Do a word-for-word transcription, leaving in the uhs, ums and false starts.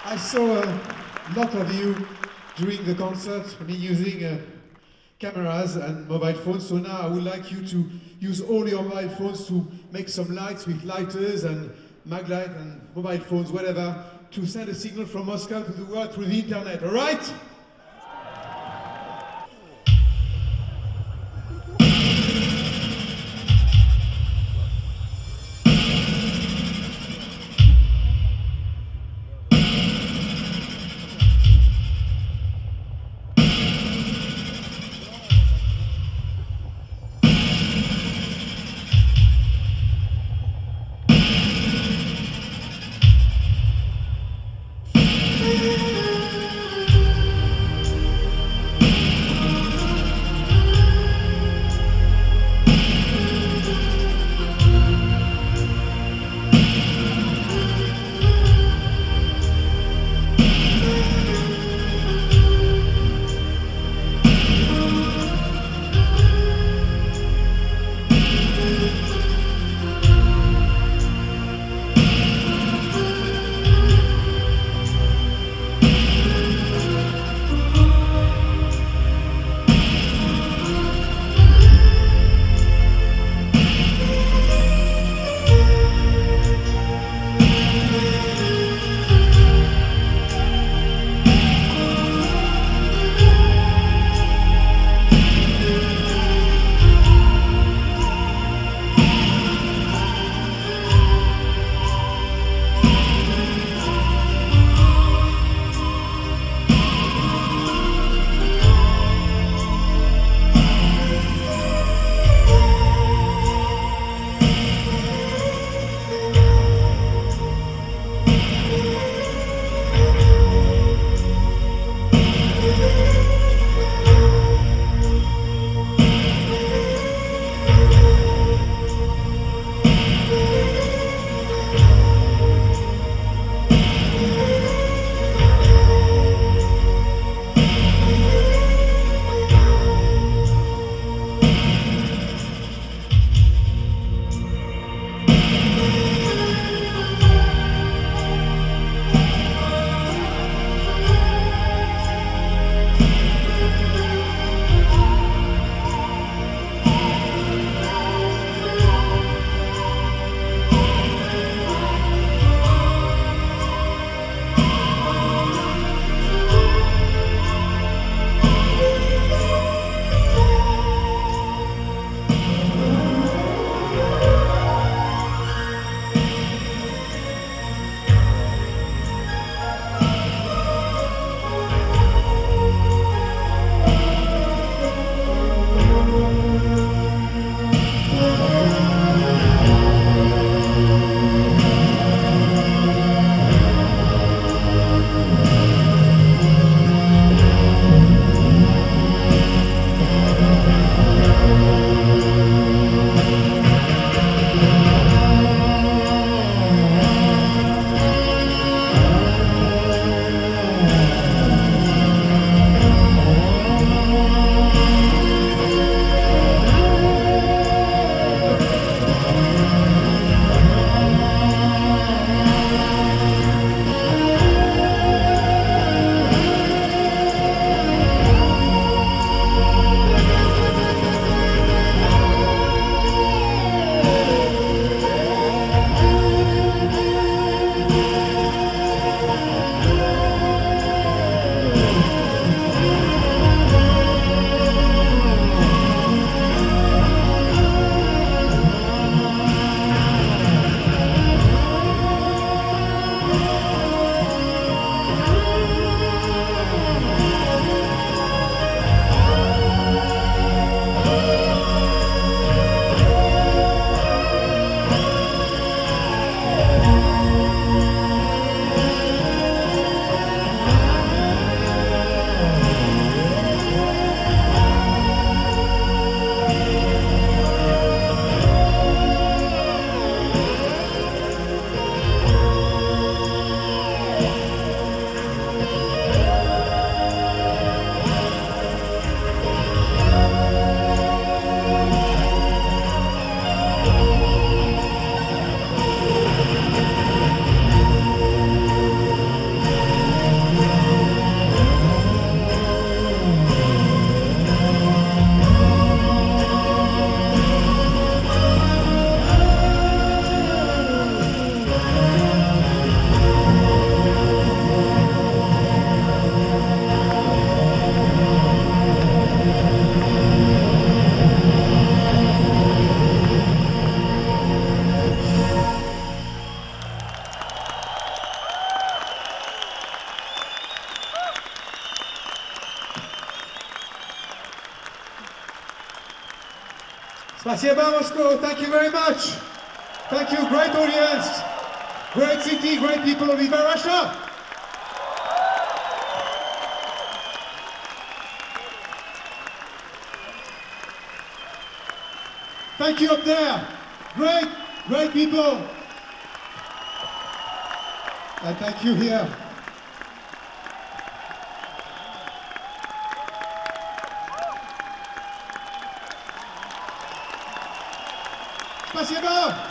I saw a lot of you during the concert me using uh, cameras and mobile phones, so now I would like you to use all your mobile phones to make some lights with lighters and maglite and mobile phones, whatever, to send a signal from Moscow to the world through the internet, all right? Spasiba Moscow, thank you very much. Thank you, great audience, great city, great people. Viva Russia! Thank you up there. Great, great people. And thank you here. Спасибо!